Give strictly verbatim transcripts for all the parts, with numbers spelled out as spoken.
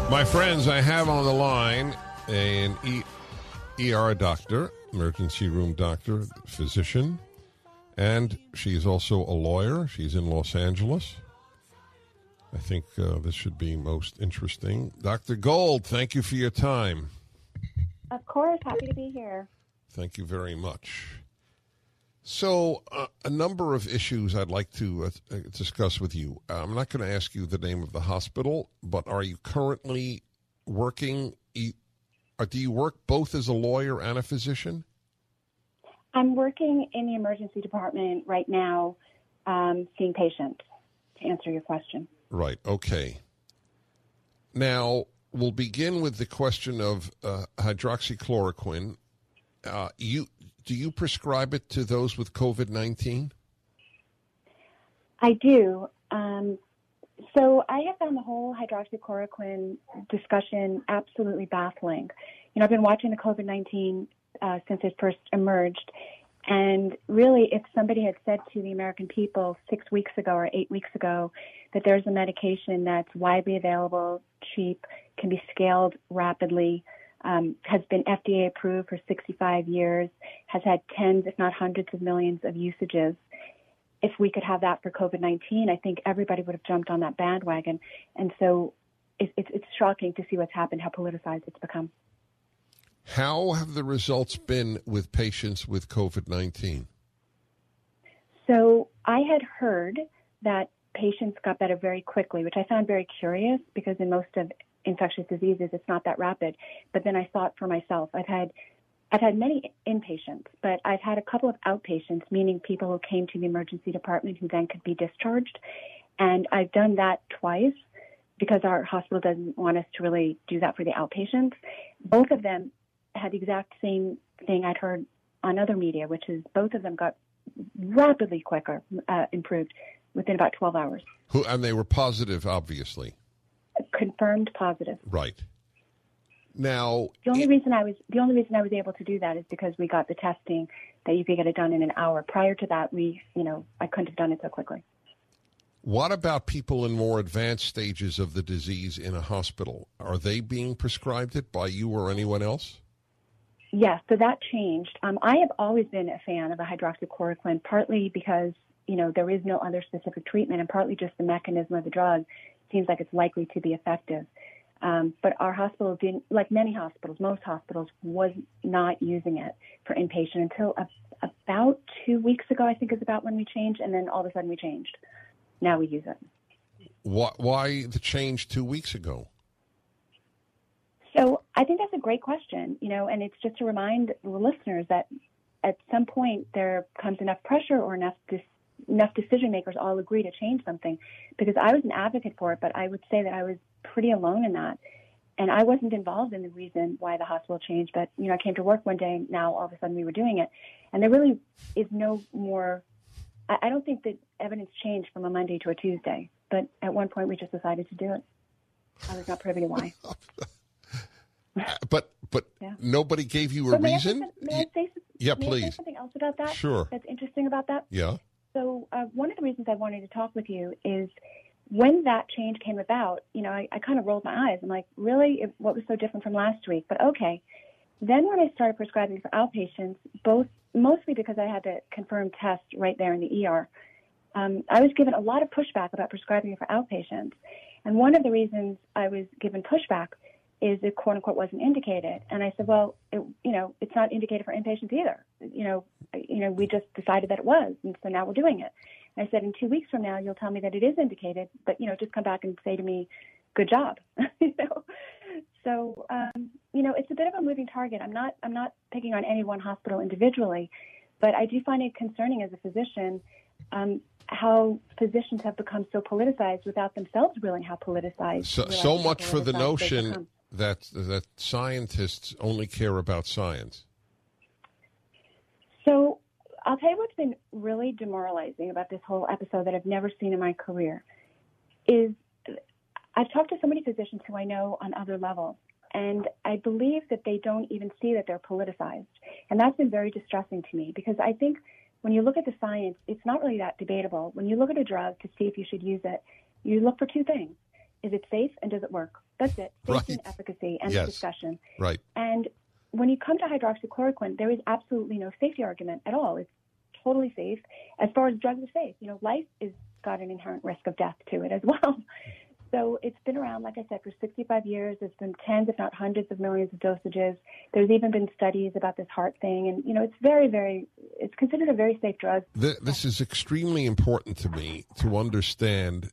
My friends, I have on the line an e- ER doctor, emergency room doctor, physician, and she's also a lawyer. She's in Los Angeles. I think uh, this should be most interesting. Doctor Gold, thank you for your time. Of course, happy to be here. Thank you very much. So, uh, a number of issues I'd like to uh, discuss with you. Uh, I'm not going to ask you the name of the hospital, but are you currently working? E- or do you work both as a lawyer and a physician? I'm working in the emergency department right now, um, seeing patients, to answer your question. Right, okay. Now, we'll begin with the question of uh, hydroxychloroquine. Uh, you do you prescribe it to those with COVID nineteen? I do. Um, so I have found the whole hydroxychloroquine discussion absolutely baffling. You know, I've been watching the COVID nineteen uh, since it first emerged. And really, if somebody had said to the American people six weeks ago or eight weeks ago that there's a medication that's widely available, cheap, can be scaled rapidly, um, has been F D A approved for sixty-five years, has had tens, if not hundreds of millions of usages, if we could have that for COVID nineteen, I think everybody would have jumped on that bandwagon. And so it, it, it's shocking to see what's happened, how politicized it's become. How have the results been with patients with COVID nineteen? So I had heard that patients got better very quickly, which I found very curious because in most of infectious diseases, it's not that rapid. But then I saw it for myself. I've had I've had many inpatients, but I've had a couple of outpatients, meaning people who came to the emergency department who then could be discharged. And I've done that twice because our hospital doesn't want us to really do that for the outpatients. Both of them had the exact same thing I'd heard on other media, which is both of them got rapidly quicker, uh, improved within about twelve hours. Who and they were positive, obviously. Confirmed positive. Right. Now, the only it, reason I was the only reason I was able to do that is because we got the testing that you could get it done in an hour. Prior to that, we, you know, I couldn't have done it so quickly. What about people in more advanced stages of the disease in a hospital? Are they being prescribed it by you or anyone else? Yes, so that changed. Um, I have always been a fan of a hydroxychloroquine, partly because, you know, there is no other specific treatment, and partly just the mechanism of the drug seems like it's likely to be effective. Um, but our hospital didn't, like many hospitals, most hospitals, was not using it for inpatient until a, about two weeks ago, I think is about when we changed, and then all of a sudden we changed. Now we use it. Why, why the change two weeks ago? So I think that's a great question, you know, and it's just to remind the listeners that at some point there comes enough pressure or enough dis- enough decision makers all agree to change something, because I was an advocate for it, but I would say that I was pretty alone in that. And I wasn't involved in the reason why the hospital changed, but, you know, I came to work one day, now all of a sudden we were doing it. And there really is no more, I, I don't think that evidence changed from a Monday to a Tuesday, but at one point we just decided to do it. I was not privy to why. but but yeah. Nobody gave you a but may reason? I, may I say, yeah, may please. I say something else about that? Sure. That's interesting about that? Yeah. So uh, one of the reasons I wanted to talk with you is when that change came about, you know, I, I kind of rolled my eyes. I'm like, really? It, what was so different from last week? But okay. Then when I started prescribing for outpatients, both mostly because I had to confirm test right there in the E R, um, I was given a lot of pushback about prescribing it for outpatients. And one of the reasons I was given pushback is it quote unquote wasn't indicated. And I said, well, it, you know, it's not indicated for inpatients either. You know, you know, we just decided that it was, and so now we're doing it. And I said, in two weeks from now, you'll tell me that it is indicated, but, you know, just come back and say to me, good job. you know? So, um, you know, it's a bit of a moving target. I'm not, I'm not picking on any one hospital individually, but I do find it concerning as a physician, um, how physicians have become so politicized without themselves realizing how politicized. So, so much for the notion that that scientists only care about science. So I'll tell you what's been really demoralizing about this whole episode that I've never seen in my career is I've talked to so many physicians who I know on other levels, and I believe that they don't even see that they're politicized. And that's been very distressing to me, because I think when you look at the science, it's not really that debatable. When you look at a drug to see if you should use it, you look for two things. Is it safe and does it work? That's it. Safety Right. and efficacy and Yes. discussion. Right. And when you come to hydroxychloroquine, there is absolutely no safety argument at all. It's totally safe as far as drugs are safe. You know, life is got an inherent risk of death to it as well. So it's been around, like I said, for sixty-five years. There's been tens, if not hundreds of millions of dosages. There's even been studies about this heart thing. And, you know, it's very, very, it's considered a very safe drug. This is extremely important to me to understand.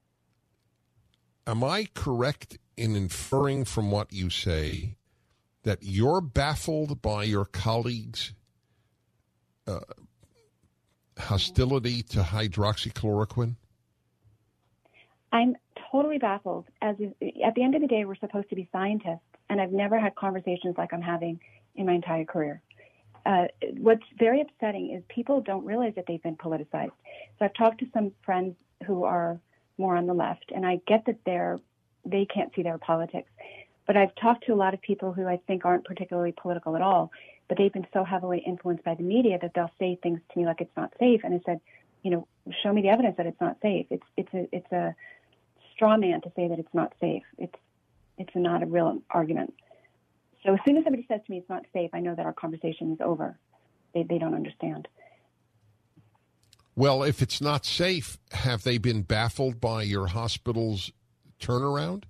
Am I correct in inferring from what you say that you're baffled by your colleagues' uh, hostility to hydroxychloroquine? I'm totally baffled. As is, at the end of the day, we're supposed to be scientists, and I've never had conversations like I'm having in my entire career. Uh, what's very upsetting is people don't realize that they've been politicized. So I've talked to some friends who are more on the left, and I get that they're they can't see their politics. But I've talked to a lot of people who I think aren't particularly political at all, but they've been so heavily influenced by the media that they'll say things to me like it's not safe. And I said, you know, show me the evidence that it's not safe. It's it's a it's a straw man to say that it's not safe. It's it's not a real argument. So as soon as somebody says to me it's not safe, I know that our conversation is over. They they don't understand. Well, if it's not safe, have they been baffled by your hospital's turnaround?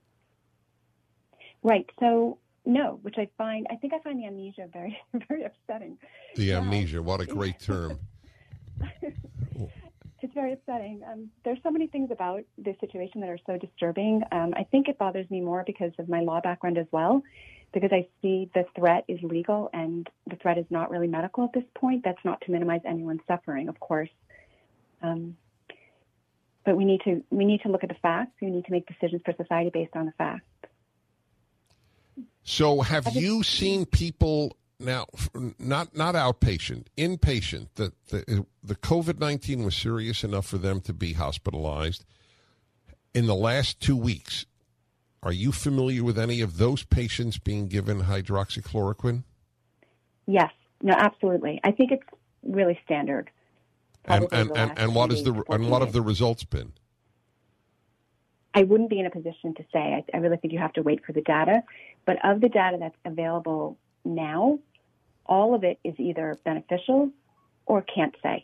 Right. So no, which I find I think I find the amnesia very very upsetting. The Wow. amnesia, what a great term. It's very upsetting. Um, there's so many things about this situation that are so disturbing. Um, I think it bothers me more because of my law background as well, because I see the threat is legal and the threat is not really medical at this point. That's not to minimize anyone's suffering, of course. Um, but we need to we need to look at the facts. We need to make decisions for society based on the facts. So have you seen people now, not not outpatient, inpatient, that the, the COVID nineteen was serious enough for them to be hospitalized in the last two weeks? Are you familiar with any of those patients being given hydroxychloroquine? Yes. No, absolutely. I think it's really standard. And and, and, and what is the and what have the results been? I wouldn't be in a position to say. I, I really think you have to wait for the data. But of the data that's available now, all of it is either beneficial or can't say.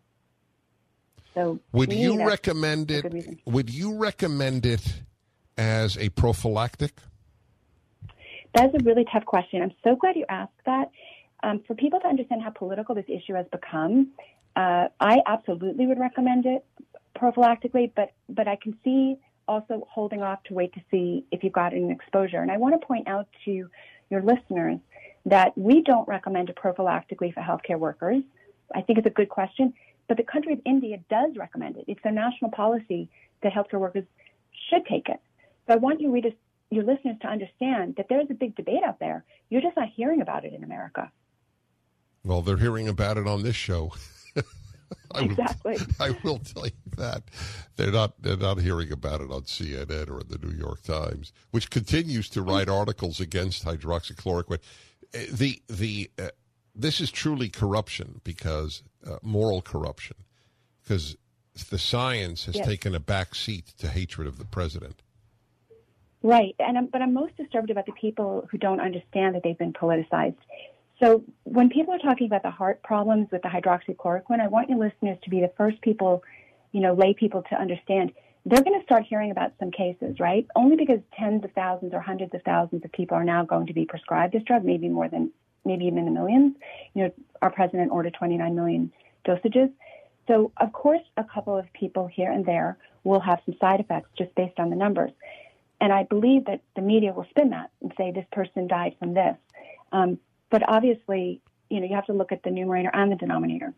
So would to you me, recommend it? Would you recommend it as a prophylactic? That's a really tough question. I'm so glad you asked that. Um, for people to understand how political this issue has become, uh, I absolutely would recommend it prophylactically, but but I can see also holding off to wait to see if you've got an exposure. And I want to point out to your listeners that we don't recommend it prophylactically for healthcare workers. I think it's a good question, but the country of India does recommend it. It's their national policy that healthcare workers should take it. So I want you readers, your listeners to understand that there's a big debate out there. You're just not hearing about it in America. Well, they're hearing about it on this show. I Exactly. Will, I will tell you that they're not they're not hearing about it on C N N or in the New York Times, which continues to write articles against hydroxychloroquine. The the uh, this is truly corruption, because uh, moral corruption, because the science has Yes. taken a back seat to hatred of the president. Right, and I'm, but I'm most disturbed about the people who don't understand that they've been politicized. So when people are talking about the heart problems with the hydroxychloroquine, I want your listeners to be the first people, you know, lay people to understand. They're going to start hearing about some cases, right? Only because tens of thousands or hundreds of thousands of people are now going to be prescribed this drug, maybe more than, maybe even in the millions. You know, our president ordered twenty-nine million dosages. So, of course, a couple of people here and there will have some side effects just based on the numbers. And I believe that the media will spin that and say this person died from this. Um, but obviously, you know, you have to look at the numerator and the denominator.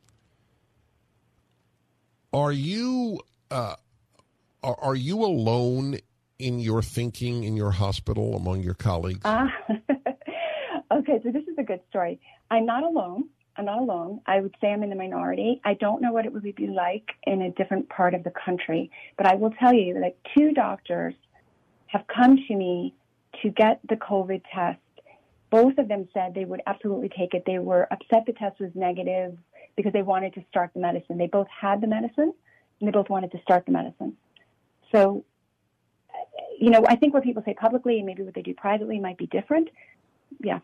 Are you uh, are, are you alone in your thinking in your hospital among your colleagues? Ah, okay. So this is a good story. I'm not alone. I'm not alone. I would say I'm in the minority. I don't know what it would be like in a different part of the country, but I will tell you that two doctors have come to me to get the COVID test. Both of them said they would absolutely take it. They were upset the test was negative because they wanted to start the medicine. They both had the medicine, and they both wanted to start the medicine. So, you know, I think what people say publicly and maybe what they do privately might be different. Yeah.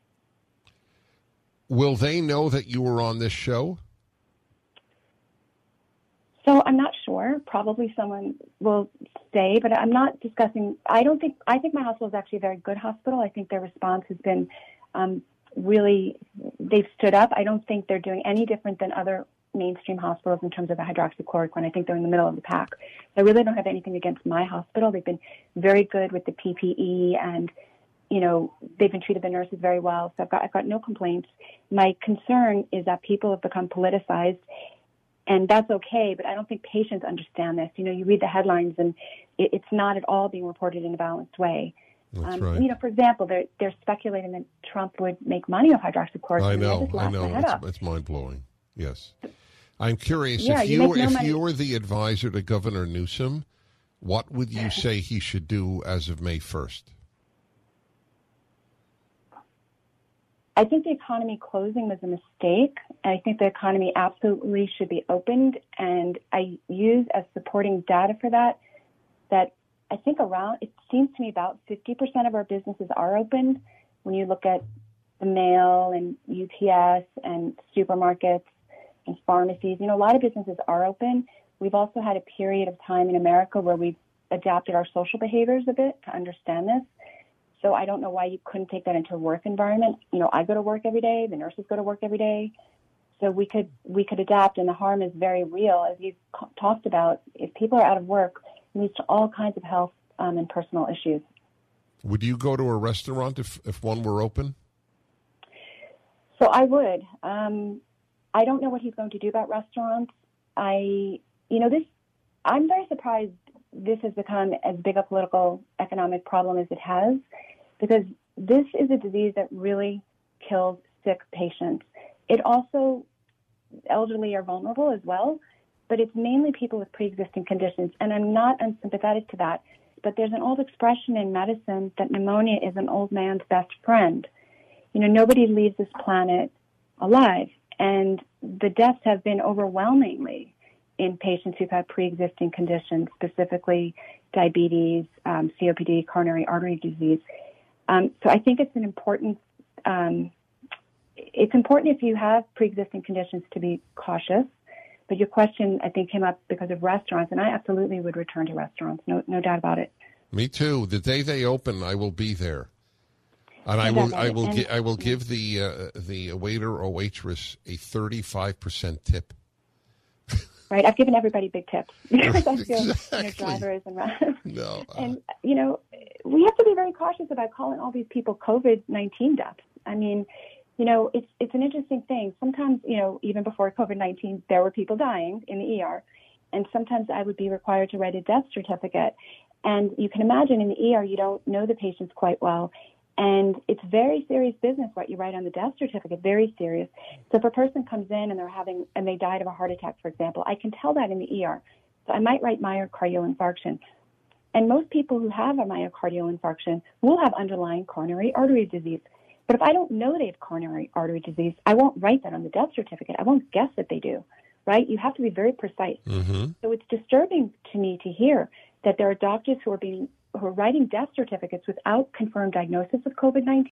Will they know that you were on this show? So I'm not sure. Probably someone will say, but I'm not discussing. I don't think, I think my hospital is actually a very good hospital. I think their response has been um, really, they've stood up. I don't think they're doing any different than other mainstream hospitals in terms of the hydroxychloroquine. I think they're in the middle of the pack. I really don't have anything against my hospital. They've been very good with the P P E and, you know, they've been treated the nurses very well. So I've got, I've got no complaints. My concern is that people have become politicized. And that's okay, but I don't think patients understand this. You know, you read the headlines, and it, it's not at all being reported in a balanced way. That's um, right. You know, for example, they're, they're speculating that Trump would make money off hydroxychloroquine. I know, I, I know. It's, it's mind-blowing. Yes. I'm curious, yeah, if you, you, make no if money. you were the advisor to Governor Newsom, what would you say he should do as of May first? I think the economy closing was a mistake. I think the economy absolutely should be opened, and I use as supporting data for that that I think around, it seems to me about fifty percent of our businesses are open. When you look at the mail and U P S and supermarkets and pharmacies, you know, a lot of businesses are open. We've also had a period of time in America where we've adapted our social behaviors a bit to understand this. So I don't know why you couldn't take that into a work environment. You know, I go to work every day. The nurses go to work every day. So we could we could adapt, and the harm is very real. As you talked about, if people are out of work, it leads to all kinds of health um, and personal issues. Would you go to a restaurant if, if one were open? So I would. Um, I don't know what he's going to do about restaurants. I, you know, this, I'm very surprised this has become as big a political economic problem as it has, because this is a disease that really kills sick patients. It also, elderly are vulnerable as well, but it's mainly people with pre-existing conditions. And I'm not unsympathetic to that, but there's an old expression in medicine that pneumonia is an old man's best friend. You know, nobody leaves this planet alive, and the deaths have been overwhelmingly in patients who've had pre-existing conditions, specifically diabetes, um, C O P D, coronary artery disease. Um, so I think it's an important, um, it's important if you have pre-existing conditions to be cautious. But your question, I think, came up because of restaurants, and I absolutely would return to restaurants, no, no doubt about it. Me too. The day they open, I will be there, and no I will, I will, and, gi- I will give the uh, the waiter or waitress a thirty-five percent tip. Right, I've given everybody big tips because I feel exactly. you know, drivers and no, uh, and you know we have to be very cautious about calling all these people COVID nineteen deaths. I mean, you know, it's it's an interesting thing. Sometimes, you know, even before COVID nineteen, there were people dying in the E R, and sometimes I would be required to write a death certificate. And you can imagine in the E R, you don't know the patients quite well. And it's very serious business what you write on the death certificate, very serious. So if a person comes in and they're having, and they died of a heart attack, for example, I can tell that in the E R. So I might write myocardial infarction. And most people who have a myocardial infarction will have underlying coronary artery disease. But if I don't know they have coronary artery disease, I won't write that on the death certificate. I won't guess that they do, right? You have to be very precise. Mm-hmm. So it's disturbing to me to hear that there are doctors who are being who are writing death certificates without confirmed diagnosis of COVID nineteen.